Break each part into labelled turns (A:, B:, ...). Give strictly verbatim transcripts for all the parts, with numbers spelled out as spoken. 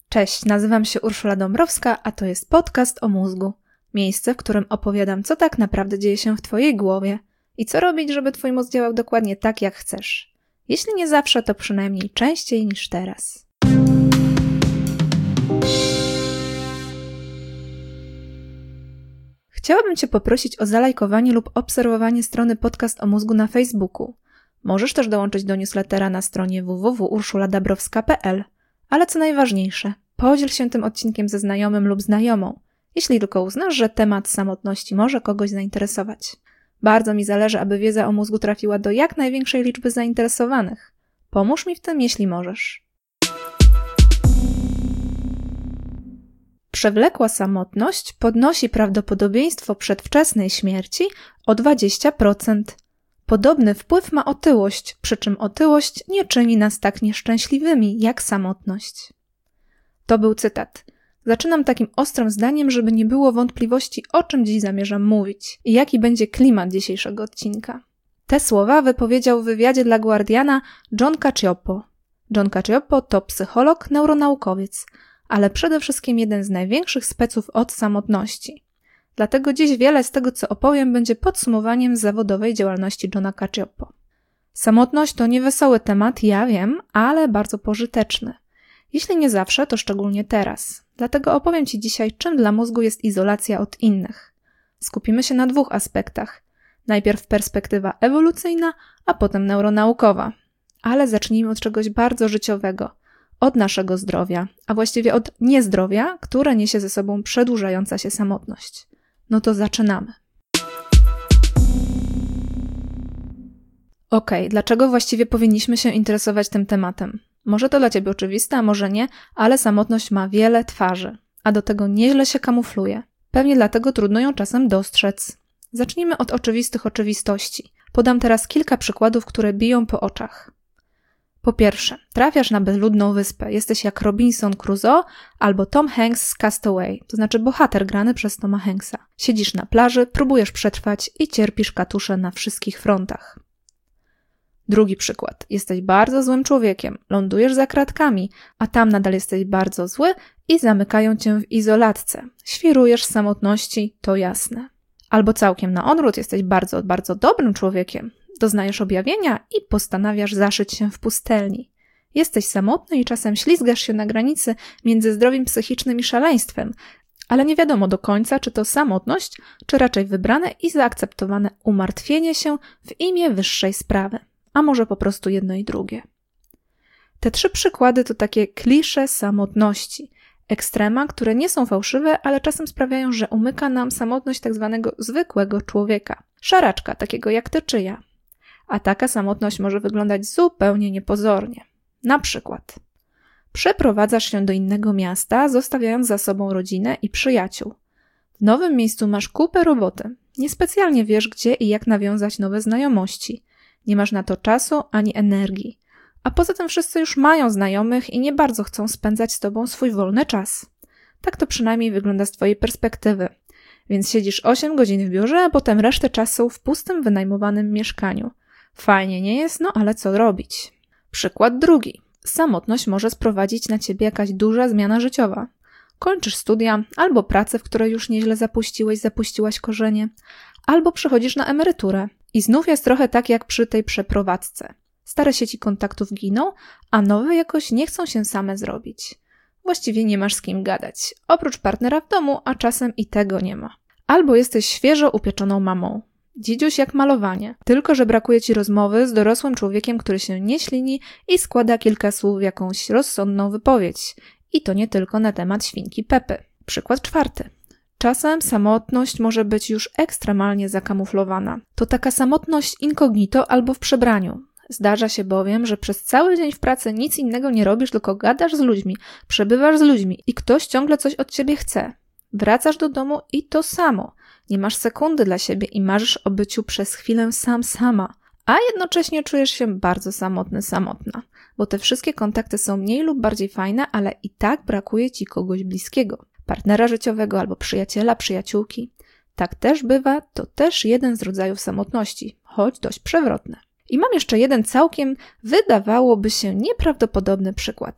A: Cześć, nazywam się Urszula Dąbrowska, a to jest podcast o mózgu. Miejsce, w którym opowiadam, co tak naprawdę dzieje się w Twojej głowie i co robić, żeby Twój mózg działał dokładnie tak, jak chcesz. Jeśli nie zawsze, to przynajmniej częściej niż teraz. Chciałabym Cię poprosić o zalajkowanie lub obserwowanie strony Podcast o mózgu na Facebooku. Możesz też dołączyć do newslettera na stronie w w w kropka urszula dabrowska kropka p l. Ale co najważniejsze, podziel się tym odcinkiem ze znajomym lub znajomą, jeśli tylko uznasz, że temat samotności może kogoś zainteresować. Bardzo mi zależy, aby wiedza o mózgu trafiła do jak największej liczby zainteresowanych. Pomóż mi w tym, jeśli możesz. Przewlekła samotność podnosi prawdopodobieństwo przedwczesnej śmierci o dwadzieścia procent. Podobny wpływ ma otyłość, przy czym otyłość nie czyni nas tak nieszczęśliwymi jak samotność. To był cytat. Zaczynam takim ostrym zdaniem, żeby nie było wątpliwości, o czym dziś zamierzam mówić i jaki będzie klimat dzisiejszego odcinka. Te słowa wypowiedział w wywiadzie dla Guardiana John Cacioppo. John Cacioppo to psycholog, neuronaukowiec, ale przede wszystkim jeden z największych speców od samotności. Dlatego dziś wiele z tego, co opowiem, będzie podsumowaniem zawodowej działalności Johna Cacioppo. Samotność to niewesoły temat, ja wiem, ale bardzo pożyteczny. Jeśli nie zawsze, to szczególnie teraz. Dlatego opowiem Ci dzisiaj, czym dla mózgu jest izolacja od innych. Skupimy się na dwóch aspektach. Najpierw perspektywa ewolucyjna, a potem neuronaukowa. Ale zacznijmy od czegoś bardzo życiowego. Od naszego zdrowia, a właściwie od niezdrowia, które niesie ze sobą przedłużająca się samotność. No to zaczynamy. Okej, okay, dlaczego właściwie powinniśmy się interesować tym tematem? Może to dla Ciebie oczywiste, a może nie, ale samotność ma wiele twarzy, a do tego nieźle się kamufluje. Pewnie dlatego trudno ją czasem dostrzec. Zacznijmy od oczywistych oczywistości. Podam teraz kilka przykładów, które biją po oczach. Po pierwsze, trafiasz na bezludną wyspę, jesteś jak Robinson Crusoe albo Tom Hanks z Castaway, to znaczy bohater grany przez Toma Hanksa. Siedzisz na plaży, próbujesz przetrwać i cierpisz katusze na wszystkich frontach. Drugi przykład. Jesteś bardzo złym człowiekiem, lądujesz za kratkami, a tam nadal jesteś bardzo zły i zamykają cię w izolatce. Świrujesz z samotności, to jasne. Albo całkiem na odwrót, jesteś bardzo, bardzo dobrym człowiekiem. Doznajesz objawienia i postanawiasz zaszyć się w pustelni. Jesteś samotny i czasem ślizgasz się na granicy między zdrowiem psychicznym i szaleństwem, ale nie wiadomo do końca, czy to samotność, czy raczej wybrane i zaakceptowane umartwienie się w imię wyższej sprawy, a może po prostu jedno i drugie. Te trzy przykłady to takie klisze samotności, ekstrema, które nie są fałszywe, ale czasem sprawiają, że umyka nam samotność tak zwanego zwykłego człowieka, szaraczka, takiego jak ty czy ja. A taka samotność może wyglądać zupełnie niepozornie. Na przykład przeprowadzasz się do innego miasta, zostawiając za sobą rodzinę i przyjaciół. W nowym miejscu masz kupę roboty. Niespecjalnie wiesz, gdzie i jak nawiązać nowe znajomości. Nie masz na to czasu ani energii. A poza tym wszyscy już mają znajomych i nie bardzo chcą spędzać z tobą swój wolny czas. Tak to przynajmniej wygląda z twojej perspektywy. Więc siedzisz osiem godzin w biurze, a potem resztę czasu w pustym, wynajmowanym mieszkaniu. Fajnie nie jest, no ale co robić? Przykład drugi. Samotność może sprowadzić na ciebie jakaś duża zmiana życiowa. Kończysz studia, albo pracę, w której już nieźle zapuściłeś, zapuściłaś korzenie, albo przechodzisz na emeryturę. I znów jest trochę tak jak przy tej przeprowadzce. Stare sieci kontaktów giną, a nowe jakoś nie chcą się same zrobić. Właściwie nie masz z kim gadać. Oprócz partnera w domu, a czasem i tego nie ma. Albo jesteś świeżo upieczoną mamą. Dzidziuś jak malowanie, tylko że brakuje ci rozmowy z dorosłym człowiekiem, który się nie ślini i składa kilka słów w jakąś rozsądną wypowiedź. I to nie tylko na temat świnki Pepy. Przykład czwarty. Czasem samotność może być już ekstremalnie zakamuflowana. To taka samotność incognito albo w przebraniu. Zdarza się bowiem, że przez cały dzień w pracy nic innego nie robisz, tylko gadasz z ludźmi, przebywasz z ludźmi i ktoś ciągle coś od ciebie chce. Wracasz do domu i to samo. Nie masz sekundy dla siebie i marzysz o byciu przez chwilę sam sama, a jednocześnie czujesz się bardzo samotny, samotna, bo te wszystkie kontakty są mniej lub bardziej fajne, ale i tak brakuje ci kogoś bliskiego, partnera życiowego albo przyjaciela, przyjaciółki. Tak też bywa, to też jeden z rodzajów samotności, choć dość przewrotny. I mam jeszcze jeden całkiem, wydawałoby się, nieprawdopodobny przykład.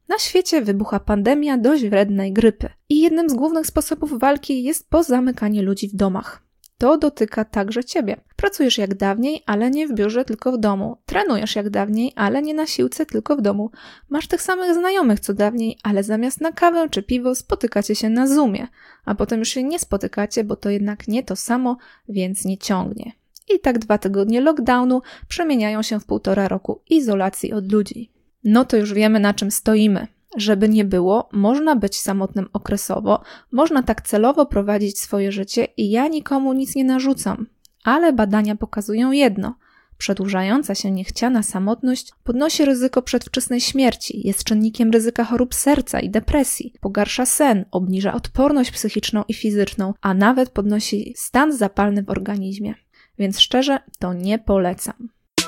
A: Na świecie wybucha pandemia dość wrednej grypy i jednym z głównych sposobów walki jest pozamykanie ludzi w domach. To dotyka także ciebie. Pracujesz jak dawniej, ale nie w biurze, tylko w domu. Trenujesz jak dawniej, ale nie na siłce, tylko w domu. Masz tych samych znajomych co dawniej, ale zamiast na kawę czy piwo spotykacie się na Zoomie, a potem już się nie spotykacie, bo to jednak nie to samo, więc nie ciągnie. I tak dwa tygodnie lockdownu przemieniają się w półtora roku izolacji od ludzi. No to już wiemy, na czym stoimy. Żeby nie było, można być samotnym okresowo, można tak celowo prowadzić swoje życie i ja nikomu nic nie narzucam. Ale badania pokazują jedno. Przedłużająca się niechciana samotność podnosi ryzyko przedwczesnej śmierci, jest czynnikiem ryzyka chorób serca i depresji, pogarsza sen, obniża odporność psychiczną i fizyczną, a nawet podnosi stan zapalny w organizmie. Więc szczerze, to nie polecam.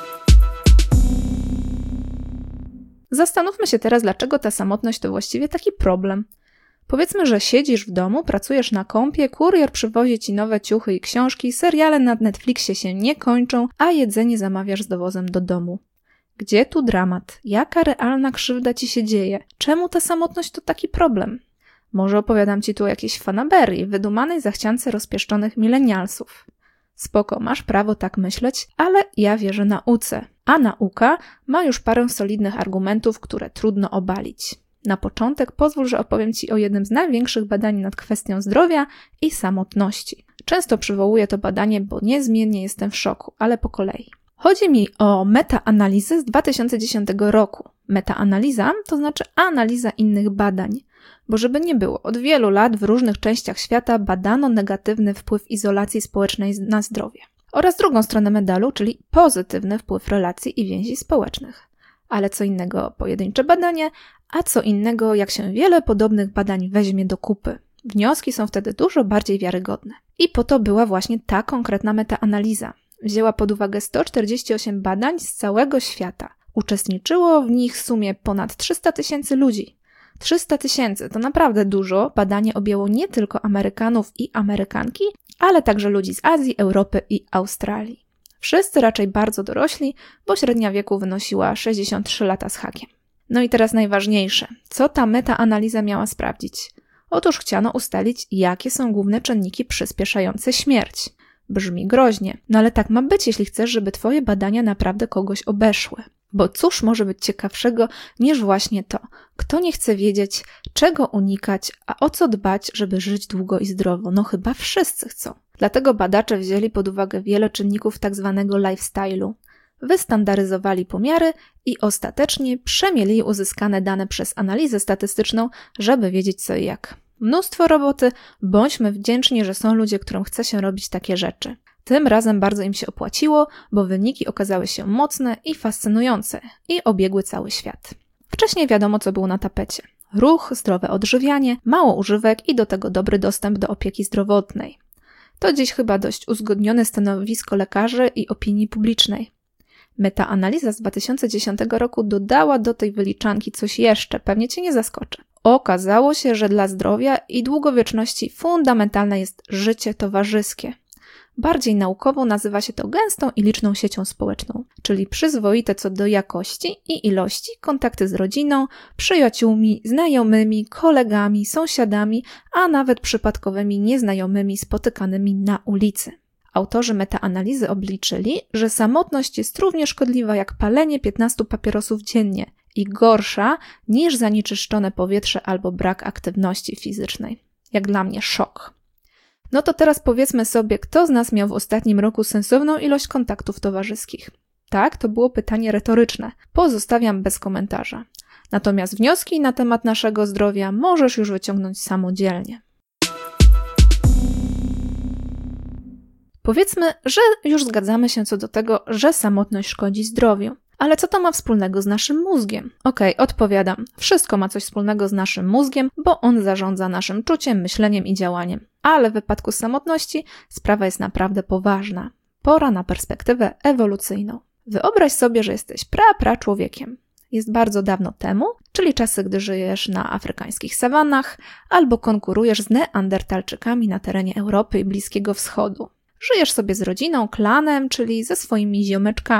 A: Zastanówmy się teraz, dlaczego ta samotność to właściwie taki problem. Powiedzmy, że siedzisz w domu, pracujesz na kompie, kurier przywozi ci nowe ciuchy i książki, seriale na Netflixie się nie kończą, a jedzenie zamawiasz z dowozem do domu. Gdzie tu dramat? Jaka realna krzywda ci się dzieje? Czemu ta samotność to taki problem? Może opowiadam ci tu o jakiejś fanaberii, wydumanej zachciance rozpieszczonych milenialsów. Spoko, masz prawo tak myśleć, ale ja wierzę nauce. A nauka ma już parę solidnych argumentów, które trudno obalić. Na początek pozwól, że opowiem ci o jednym z największych badań nad kwestią zdrowia i samotności. Często przywołuję to badanie, bo niezmiennie jestem w szoku, ale po kolei. Chodzi mi o metaanalizę z dwa tysiące dziesiątego roku. Metaanaliza to znaczy analiza innych badań. Bo żeby nie było, od wielu lat w różnych częściach świata badano negatywny wpływ izolacji społecznej na zdrowie. Oraz drugą stronę medalu, czyli pozytywny wpływ relacji i więzi społecznych. Ale co innego pojedyncze badanie, a co innego jak się wiele podobnych badań weźmie do kupy. Wnioski są wtedy dużo bardziej wiarygodne. I po to była właśnie ta konkretna metaanaliza. Wzięła pod uwagę sto czterdzieści osiem badań z całego świata. Uczestniczyło w nich w sumie ponad trzysta tysięcy ludzi. trzysta tysięcy to naprawdę dużo. Badanie objęło nie tylko Amerykanów i Amerykanki, ale także ludzi z Azji, Europy i Australii. Wszyscy raczej bardzo dorośli, bo średnia wieku wynosiła sześćdziesiąt trzy lata z hakiem. No i teraz najważniejsze. Co ta metaanaliza miała sprawdzić? Otóż chciano ustalić, jakie są główne czynniki przyspieszające śmierć. Brzmi groźnie, no ale tak ma być, jeśli chcesz, żeby twoje badania naprawdę kogoś obeszły. Bo cóż może być ciekawszego niż właśnie to? Kto nie chce wiedzieć, czego unikać, a o co dbać, żeby żyć długo i zdrowo? No chyba wszyscy chcą. Dlatego badacze wzięli pod uwagę wiele czynników tak zwanego lifestyle'u. Wystandaryzowali pomiary i ostatecznie przemielili uzyskane dane przez analizę statystyczną, żeby wiedzieć co i jak. Mnóstwo roboty, bądźmy wdzięczni, że są ludzie, którym chce się robić takie rzeczy. Tym razem bardzo im się opłaciło, bo wyniki okazały się mocne i fascynujące i obiegły cały świat. Wcześniej wiadomo, co było na tapecie. Ruch, zdrowe odżywianie, mało używek i do tego dobry dostęp do opieki zdrowotnej. To dziś chyba dość uzgodnione stanowisko lekarzy i opinii publicznej. Metaanaliza z dwa tysiące dziesiątego roku dodała do tej wyliczanki coś jeszcze, pewnie cię nie zaskoczy. Okazało się, że dla zdrowia i długowieczności fundamentalne jest życie towarzyskie. Bardziej naukowo nazywa się to gęstą i liczną siecią społeczną, czyli przyzwoite co do jakości i ilości kontakty z rodziną, przyjaciółmi, znajomymi, kolegami, sąsiadami, a nawet przypadkowymi nieznajomymi spotykanymi na ulicy. Autorzy metaanalizy obliczyli, że samotność jest równie szkodliwa jak palenie piętnastu papierosów dziennie i gorsza niż zanieczyszczone powietrze albo brak aktywności fizycznej. Jak dla mnie szok. No to teraz powiedzmy sobie, kto z nas miał w ostatnim roku sensowną ilość kontaktów towarzyskich? Tak, to było pytanie retoryczne. Pozostawiam bez komentarza. Natomiast wnioski na temat naszego zdrowia możesz już wyciągnąć samodzielnie. Powiedzmy, że już zgadzamy się co do tego, że samotność szkodzi zdrowiu. Ale co to ma wspólnego z naszym mózgiem? Okej, okay, odpowiadam. Wszystko ma coś wspólnego z naszym mózgiem, bo on zarządza naszym czuciem, myśleniem i działaniem. Ale w wypadku samotności sprawa jest naprawdę poważna. Pora na perspektywę ewolucyjną. Wyobraź sobie, że jesteś pra-pra człowiekiem. Jest bardzo dawno temu, czyli czasy, gdy żyjesz na afrykańskich sawannach albo konkurujesz z neandertalczykami na terenie Europy i Bliskiego Wschodu. Żyjesz sobie z rodziną, klanem, czyli ze swoimi ziomeczkami.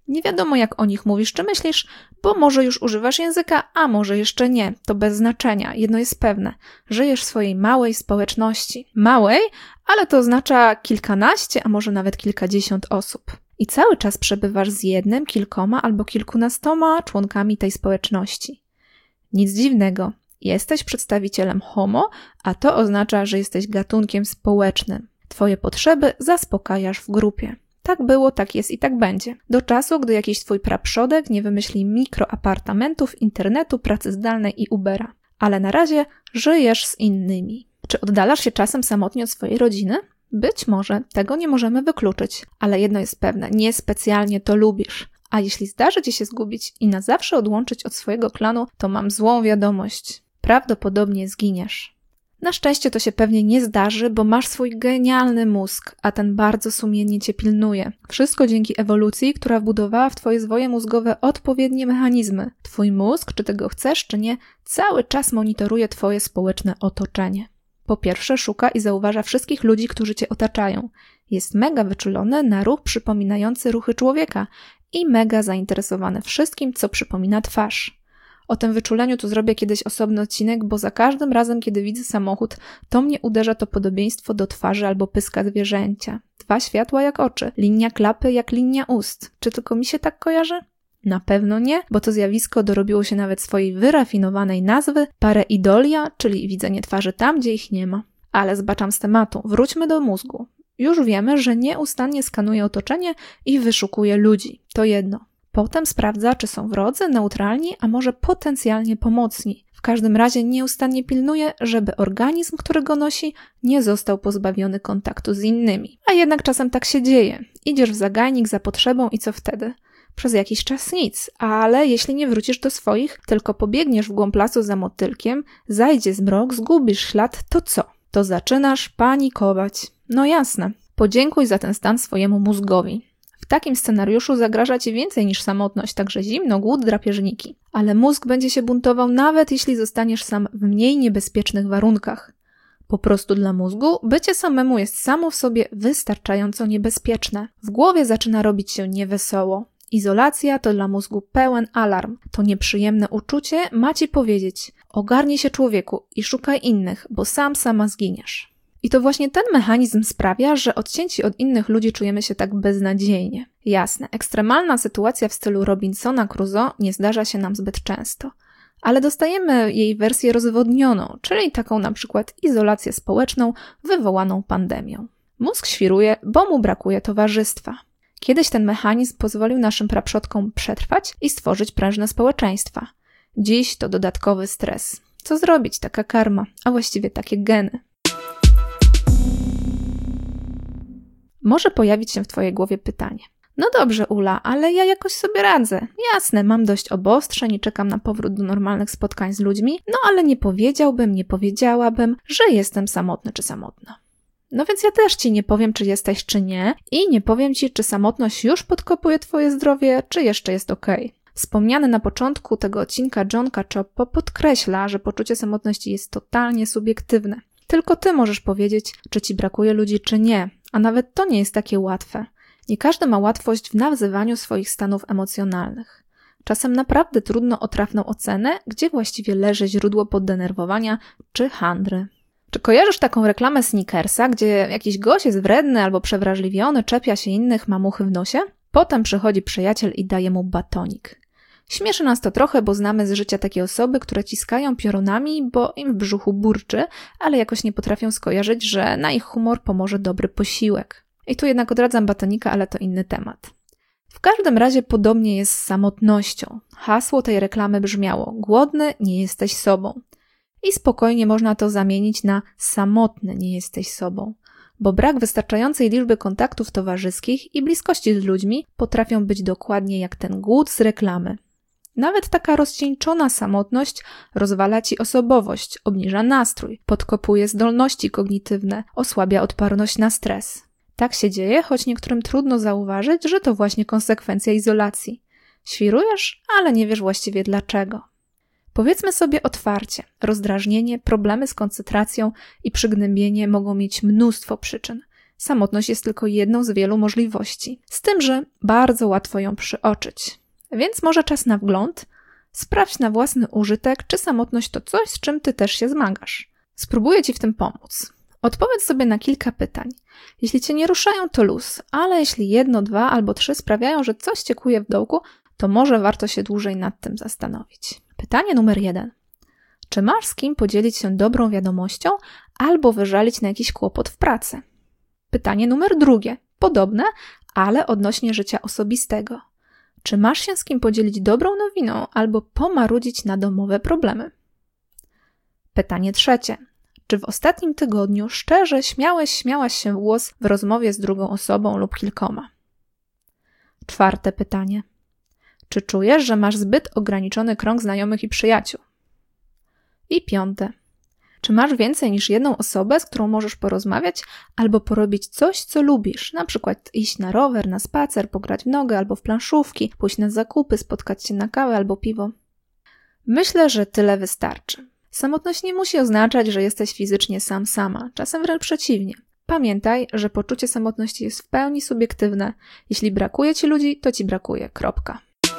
A: Nie wiadomo, jak o nich mówisz czy myślisz, bo może już używasz języka, a może jeszcze nie. To bez znaczenia. Jedno jest pewne. Żyjesz w swojej małej społeczności. Małej, ale to oznacza kilkanaście, a może nawet kilkadziesiąt osób. I cały czas przebywasz z jednym, kilkoma albo kilkunastoma członkami tej społeczności. Nic dziwnego. Jesteś przedstawicielem homo, a to oznacza, że jesteś gatunkiem społecznym. Twoje potrzeby zaspokajasz w grupie. Tak było, tak jest i tak będzie. Do czasu, gdy jakiś twój praprzodek nie wymyśli mikroapartamentów, internetu, pracy zdalnej i Ubera. Ale na razie żyjesz z innymi. Czy oddalasz się czasem samotnie od swojej rodziny? Być może, tego nie możemy wykluczyć. Ale jedno jest pewne, niespecjalnie to lubisz. A jeśli zdarzy ci się zgubić i na zawsze odłączyć od swojego klanu, to mam złą wiadomość. Prawdopodobnie zginiesz. Na szczęście to się pewnie nie zdarzy, bo masz swój genialny mózg, a ten bardzo sumiennie cię pilnuje. Wszystko dzięki ewolucji, która wbudowała w twoje zwoje mózgowe odpowiednie mechanizmy. Twój mózg, czy tego chcesz, czy nie, cały czas monitoruje twoje społeczne otoczenie. Po pierwsze szuka i zauważa wszystkich ludzi, którzy cię otaczają. Jest mega wyczulony na ruch przypominający ruchy człowieka i mega zainteresowany wszystkim, co przypomina twarz. O tym wyczuleniu tu zrobię kiedyś osobny odcinek, bo za każdym razem, kiedy widzę samochód, to mnie uderza to podobieństwo do twarzy albo pyska zwierzęcia. Dwa światła jak oczy, linia klapy jak linia ust. Czy tylko mi się tak kojarzy? Na pewno nie, bo to zjawisko dorobiło się nawet swojej wyrafinowanej nazwy pareidolia, czyli widzenie twarzy tam, gdzie ich nie ma. Ale zbaczam z tematu. Wróćmy do mózgu. Już wiemy, że nieustannie skanuje otoczenie i wyszukuje ludzi. To jedno. Potem sprawdza, czy są wrodzy, neutralni, a może potencjalnie pomocni. W każdym razie nieustannie pilnuje, żeby organizm, który go nosi, nie został pozbawiony kontaktu z innymi. A jednak czasem tak się dzieje. Idziesz w zagajnik za potrzebą i co wtedy? Przez jakiś czas nic, ale jeśli nie wrócisz do swoich, tylko pobiegniesz w głąb lasu za motylkiem, zajdzie zmrok, zgubisz ślad, to co? To zaczynasz panikować. No jasne. Podziękuj za ten stan swojemu mózgowi. W takim scenariuszu zagraża ci więcej niż samotność, także zimno, głód, drapieżniki. Ale mózg będzie się buntował nawet jeśli zostaniesz sam w mniej niebezpiecznych warunkach. Po prostu dla mózgu bycie samemu jest samo w sobie wystarczająco niebezpieczne. W głowie zaczyna robić się niewesoło. Izolacja to dla mózgu pełen alarm. To nieprzyjemne uczucie ma ci powiedzieć: ogarnij się człowieku i szukaj innych, bo sam sama zginiesz. I to właśnie ten mechanizm sprawia, że odcięci od innych ludzi czujemy się tak beznadziejnie. Jasne, ekstremalna sytuacja w stylu Robinsona Crusoe nie zdarza się nam zbyt często. Ale dostajemy jej wersję rozwodnioną, czyli taką na przykład izolację społeczną wywołaną pandemią. Mózg świruje, bo mu brakuje towarzystwa. Kiedyś ten mechanizm pozwolił naszym praprzodkom przetrwać i stworzyć prężne społeczeństwa. Dziś to dodatkowy stres. Co zrobić? Taka karma, a właściwie takie geny. Może pojawić się w twojej głowie pytanie. No dobrze, Ula, ale ja jakoś sobie radzę. Jasne, mam dość obostrzeń i czekam na powrót do normalnych spotkań z ludźmi, no ale nie powiedziałbym, nie powiedziałabym, że jestem samotny czy samotna. No więc ja też ci nie powiem, czy jesteś, czy nie i nie powiem ci, czy samotność już podkopuje twoje zdrowie, czy jeszcze jest okej. Wspomniany na początku tego odcinka Jon Cacioppo podkreśla, że poczucie samotności jest totalnie subiektywne. Tylko ty możesz powiedzieć, czy ci brakuje ludzi, czy nie, a nawet to nie jest takie łatwe. Nie każdy ma łatwość w nazywaniu swoich stanów emocjonalnych. Czasem naprawdę trudno o trafną ocenę, gdzie właściwie leży źródło poddenerwowania czy handry. Czy kojarzysz taką reklamę Snickersa, gdzie jakiś gość jest wredny albo przewrażliwiony, czepia się innych, ma muchy w nosie? Potem przychodzi przyjaciel i daje mu batonik. Śmieszy nas to trochę, bo znamy z życia takie osoby, które ciskają piorunami, bo im w brzuchu burczy, ale jakoś nie potrafią skojarzyć, że na ich humor pomoże dobry posiłek. I tu jednak odradzam batonika, ale to inny temat. W każdym razie podobnie jest z samotnością. Hasło tej reklamy brzmiało: głodny, nie jesteś sobą. I spokojnie można to zamienić na samotny, nie jesteś sobą. Bo brak wystarczającej liczby kontaktów towarzyskich i bliskości z ludźmi potrafią być dokładnie jak ten głód z reklamy. Nawet taka rozcieńczona samotność rozwala ci osobowość, obniża nastrój, podkopuje zdolności kognitywne, osłabia odporność na stres. Tak się dzieje, choć niektórym trudno zauważyć, że to właśnie konsekwencja izolacji. Świrujesz, ale nie wiesz właściwie dlaczego. Powiedzmy sobie otwarcie, rozdrażnienie, problemy z koncentracją i przygnębienie mogą mieć mnóstwo przyczyn. Samotność jest tylko jedną z wielu możliwości. Z tym, że bardzo łatwo ją przyoczyć. Więc może czas na wgląd. Sprawdź na własny użytek, czy samotność to coś, z czym ty też się zmagasz. Spróbuję ci w tym pomóc. Odpowiedz sobie na kilka pytań. Jeśli cię nie ruszają, to luz, ale jeśli jedno, dwa albo trzy sprawiają, że coś cię kuje w dołku, to może warto się dłużej nad tym zastanowić. Pytanie numer jeden. Czy masz z kim podzielić się dobrą wiadomością albo wyżalić na jakiś kłopot w pracy? Pytanie numer drugie. Podobne, ale odnośnie życia osobistego. Czy masz się z kim podzielić dobrą nowiną albo pomarudzić na domowe problemy? Pytanie trzecie. Czy w ostatnim tygodniu szczerze śmiałeś, śmiałaś się w głos w rozmowie z drugą osobą lub kilkoma? Czwarte pytanie. Czy czujesz, że masz zbyt ograniczony krąg znajomych i przyjaciół? I piąte. Czy masz więcej niż jedną osobę, z którą możesz porozmawiać albo porobić coś, co lubisz? Na przykład iść na rower, na spacer, pograć w nogę albo w planszówki, pójść na zakupy, spotkać się na kawę albo piwo. Myślę, że tyle wystarczy. Samotność nie musi oznaczać, że jesteś fizycznie sam sama, czasem wręcz przeciwnie. Pamiętaj, że poczucie samotności jest w pełni subiektywne. Jeśli brakuje ci ludzi, to ci brakuje. Kropka.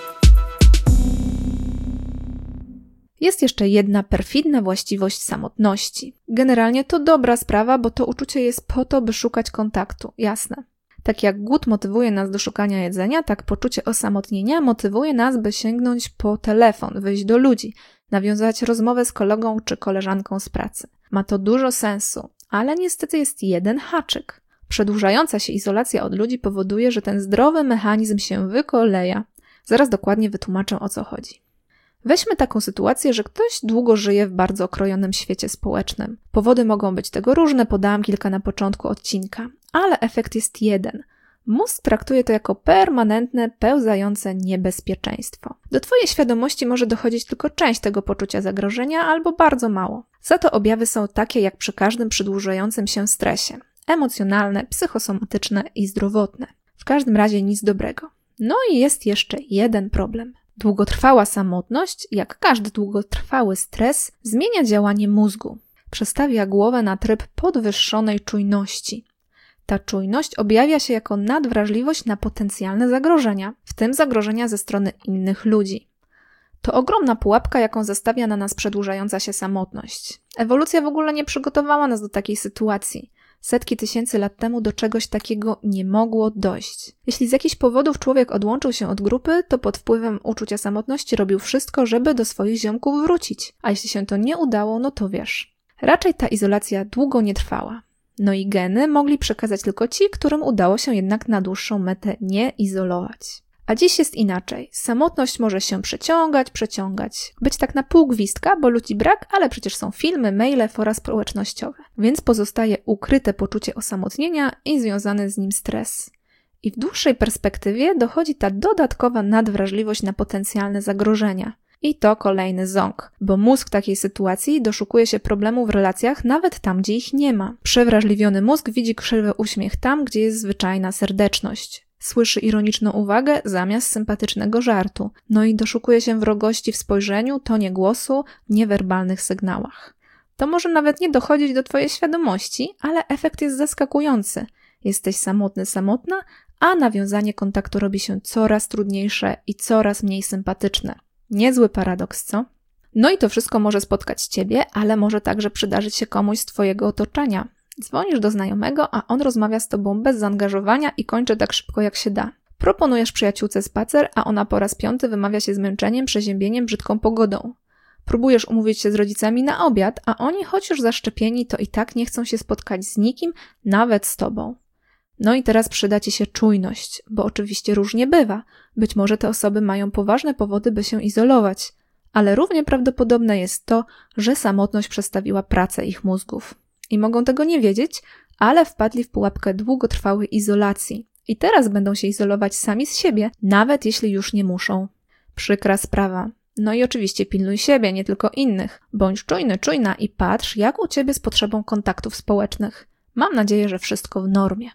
A: Jest jeszcze jedna perfidna właściwość samotności. Generalnie to dobra sprawa, bo to uczucie jest po to, by szukać kontaktu, jasne. Tak jak głód motywuje nas do szukania jedzenia, tak poczucie osamotnienia motywuje nas, by sięgnąć po telefon, wyjść do ludzi, nawiązać rozmowę z kolegą czy koleżanką z pracy. Ma to dużo sensu, ale niestety jest jeden haczyk. Przedłużająca się izolacja od ludzi powoduje, że ten zdrowy mechanizm się wykoleja. Zaraz dokładnie wytłumaczę, o co chodzi. Weźmy taką sytuację, że ktoś długo żyje w bardzo okrojonym świecie społecznym. Powody mogą być tego różne, podałam kilka na początku odcinka, ale efekt jest jeden. Mózg traktuje to jako permanentne, pełzające niebezpieczeństwo. Do twojej świadomości może dochodzić tylko część tego poczucia zagrożenia albo bardzo mało. Za to objawy są takie jak przy każdym przedłużającym się stresie. Emocjonalne, psychosomatyczne i zdrowotne. W każdym razie nic dobrego. No i jest jeszcze jeden problem. Długotrwała samotność, jak każdy długotrwały stres, zmienia działanie mózgu. Przestawia głowę na tryb podwyższonej czujności. Ta czujność objawia się jako nadwrażliwość na potencjalne zagrożenia, w tym zagrożenia ze strony innych ludzi. To ogromna pułapka, jaką zastawia na nas przedłużająca się samotność. Ewolucja w ogóle nie przygotowała nas do takiej sytuacji. Setki tysięcy lat temu do czegoś takiego nie mogło dojść. Jeśli z jakichś powodów człowiek odłączył się od grupy, to pod wpływem uczucia samotności robił wszystko, żeby do swoich ziomków wrócić. A jeśli się to nie udało, no to wiesz. Raczej ta izolacja długo nie trwała. No i geny mogli przekazać tylko ci, którym udało się jednak na dłuższą metę nie izolować. A dziś jest inaczej. Samotność może się przeciągać, przeciągać. Być tak na pół gwizdka, bo ludzi brak, ale przecież są filmy, maile, fora społecznościowe. Więc pozostaje ukryte poczucie osamotnienia i związany z nim stres. I w dłuższej perspektywie dochodzi ta dodatkowa nadwrażliwość na potencjalne zagrożenia. I to kolejny ząg, bo mózg w takiej sytuacji doszukuje się problemów w relacjach nawet tam, gdzie ich nie ma. Przewrażliwiony mózg widzi krzywy uśmiech tam, gdzie jest zwyczajna serdeczność. Słyszy ironiczną uwagę zamiast sympatycznego żartu. No i doszukuje się wrogości w spojrzeniu, tonie głosu, niewerbalnych sygnałach. To może nawet nie dochodzić do twojej świadomości, ale efekt jest zaskakujący. Jesteś samotny, samotna, a nawiązanie kontaktu robi się coraz trudniejsze i coraz mniej sympatyczne. Niezły paradoks, co? No i to wszystko może spotkać ciebie, ale może także przydarzyć się komuś z twojego otoczenia. Dzwonisz do znajomego, a on rozmawia z tobą bez zaangażowania i kończy tak szybko jak się da. Proponujesz przyjaciółce spacer, a ona po raz piąty wymawia się zmęczeniem, przeziębieniem, brzydką pogodą. Próbujesz umówić się z rodzicami na obiad, a oni, choć już zaszczepieni, to i tak nie chcą się spotkać z nikim, nawet z tobą. No i teraz przyda ci się czujność, bo oczywiście różnie bywa. Być może te osoby mają poważne powody, by się izolować, ale równie prawdopodobne jest to, że samotność przestawiła pracę ich mózgów. I mogą tego nie wiedzieć, ale wpadli w pułapkę długotrwałej izolacji. I teraz będą się izolować sami z siebie, nawet jeśli już nie muszą. Przykra sprawa. No i oczywiście pilnuj siebie, nie tylko innych. Bądź czujny, czujna i patrz, jak u ciebie z potrzebą kontaktów społecznych. Mam nadzieję, że wszystko w normie.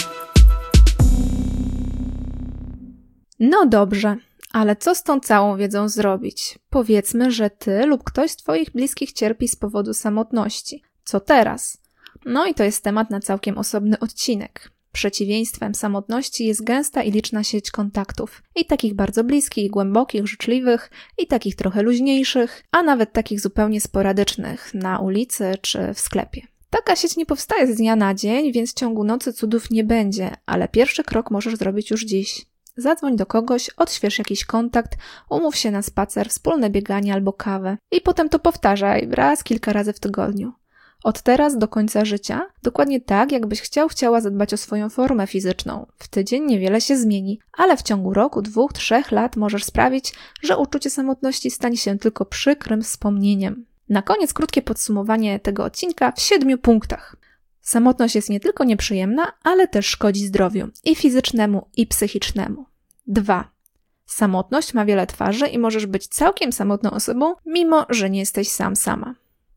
A: No dobrze, ale co z tą całą wiedzą zrobić? Powiedzmy, że ty lub ktoś z twoich bliskich cierpi z powodu samotności. Co teraz? No i to jest temat na całkiem osobny odcinek. Przeciwieństwem samotności jest gęsta i liczna sieć kontaktów. I takich bardzo bliskich, głębokich, życzliwych, i takich trochę luźniejszych, a nawet takich zupełnie sporadycznych, na ulicy czy w sklepie. Taka sieć nie powstaje z dnia na dzień, więc w ciągu nocy cudów nie będzie, ale pierwszy krok możesz zrobić już dziś. Zadzwoń do kogoś, odśwież jakiś kontakt, umów się na spacer, wspólne bieganie albo kawę. I potem to powtarzaj raz, kilka razy w tygodniu. Od teraz do końca życia, dokładnie tak, jakbyś chciał, chciała zadbać o swoją formę fizyczną. W tydzień niewiele się zmieni, ale w ciągu roku, dwóch, trzech lat możesz sprawić, że uczucie samotności stanie się tylko przykrym wspomnieniem. Na koniec krótkie podsumowanie tego odcinka w siedmiu punktach. Samotność jest nie tylko nieprzyjemna, ale też szkodzi zdrowiu i fizycznemu, i psychicznemu. dwa. Samotność ma wiele twarzy i możesz być całkiem samotną osobą, mimo że nie jesteś sam sama.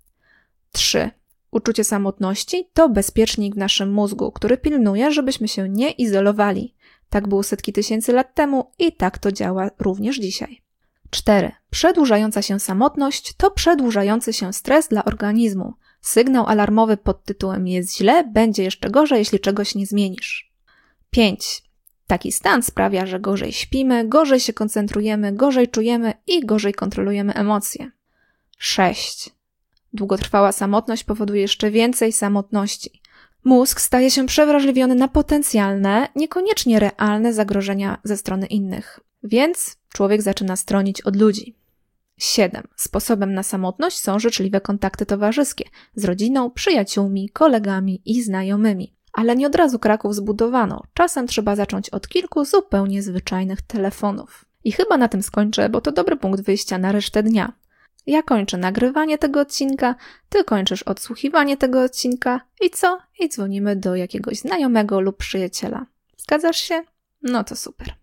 A: trzy. Uczucie samotności to bezpiecznik w naszym mózgu, który pilnuje, żebyśmy się nie izolowali. Tak było setki tysięcy lat temu i tak to działa również dzisiaj. cztery. Przedłużająca się samotność to przedłużający się stres dla organizmu. Sygnał alarmowy pod tytułem jest źle, będzie jeszcze gorzej, jeśli czegoś nie zmienisz. pięć. Taki stan sprawia, że gorzej śpimy, gorzej się koncentrujemy, gorzej czujemy i gorzej kontrolujemy emocje. sześć. Długotrwała samotność powoduje jeszcze więcej samotności. Mózg staje się przewrażliwiony na potencjalne, niekoniecznie realne zagrożenia ze strony innych. Więc człowiek zaczyna stronić od ludzi. siedem. Sposobem na samotność są życzliwe kontakty towarzyskie z rodziną, przyjaciółmi, kolegami i znajomymi. Ale nie od razu Kraków zbudowano. Czasem trzeba zacząć od kilku zupełnie zwyczajnych telefonów. I chyba na tym skończę, bo to dobry punkt wyjścia na resztę dnia. Ja kończę nagrywanie tego odcinka, ty kończysz odsłuchiwanie tego odcinka i co? I dzwonimy do jakiegoś znajomego lub przyjaciela. Zgadzasz się? No to super.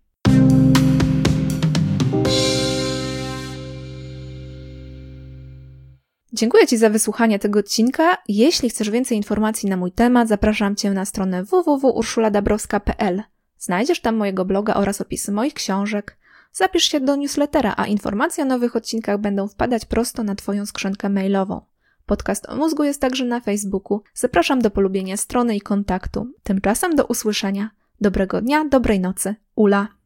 A: Dziękuję Ci za wysłuchanie tego odcinka. Jeśli chcesz więcej informacji na mój temat, zapraszam Cię na stronę w w w kropka urszula dabrowska kropka p l. Znajdziesz tam mojego bloga oraz opisy moich książek. Zapisz się do newslettera, a informacje o nowych odcinkach będą wpadać prosto na Twoją skrzynkę mailową. Podcast o mózgu jest także na Facebooku. Zapraszam do polubienia strony i kontaktu. Tymczasem do usłyszenia. Dobrego dnia, dobrej nocy. Ula.